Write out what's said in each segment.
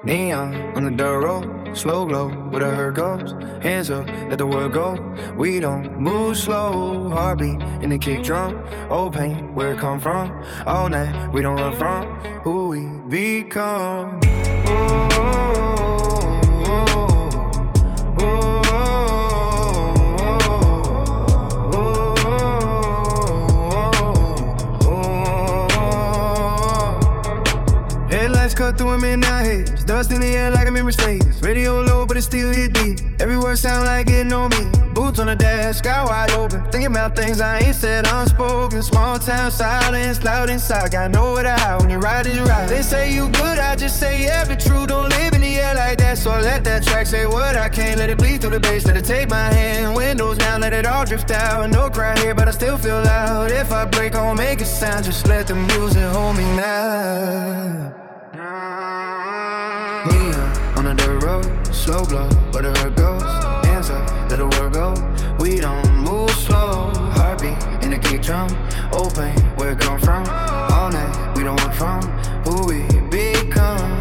Neon on the dirt road, slow glow, where the hurt goes. Hands up, let the world go. We don't move slow, heartbeat in the kick drum. Old pain, where it come from. All night, we don't run from who we become. Headlights cut through a midnight haze. Dust in the air like I'm in Mercedes. Radio low, but it still hit deep. Every word sound like it on me. Boots on the dash, sky wide open. Thinking about things I ain't said unspoken. Small town silence, loud inside. Got nowhere to hide when you ride is right. They say you good, I just say yeah, but true. Don't live in the air like that, so I let that track say what I can't. Let it bleed through the bass, let it take my hand. Windows down, let it all drift out. No crowd here, but I still feel loud. If I break, I won't make a sound. Just let the music hold me now. Neon on the dirt road, slow glow, where the hurt goes. Hands up, let the world go. We don't move slow, heartbeat in the kick drum. Old pain, where it come from. All night, we don't run from who we become.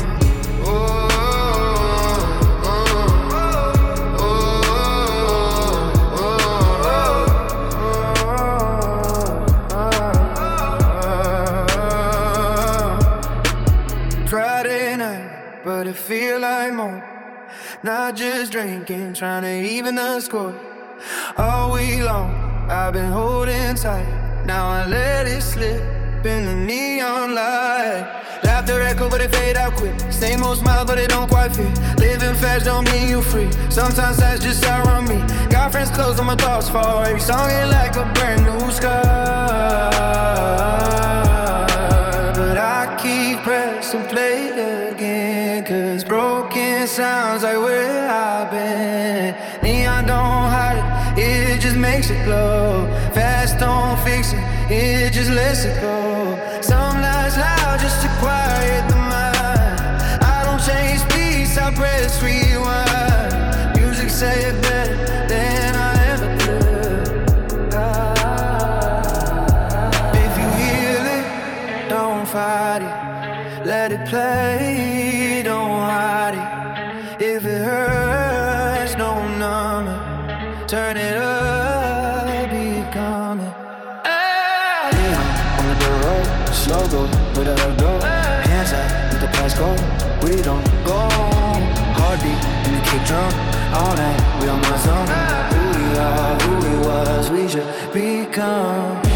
Friday night, but it feel like more. Not just drinking, trying to even the score. All week long, I've been holding tight. Now I let it slip in the neon light. Laughter echo, but it fade out quick. Same old smile, but it don't quite fit. Living fast don't mean you free. Sometimes that's just outrun me. Got friends close on my thoughts fall. Every song ain't like a brand new sky. But I keep pressing play again, cause broken sounds like where I've been. Neon don't hide it, it just makes it glow. Fast don't fix it, it just lets it go. Some nights loud just to quiet the mind. I don't change speeds, I press rewind. Music say it better than I ever could. If you heal it, don't fight it. Let it play, don't hide it. If it hurts, don't numb it. Turn it up, become it. On the dirt road, slow go, where the hurt go. Hands up, let the past go. We don't go. Heartbeat in the kick drum. All night, we on my zone. Who we are, who we was, we should become.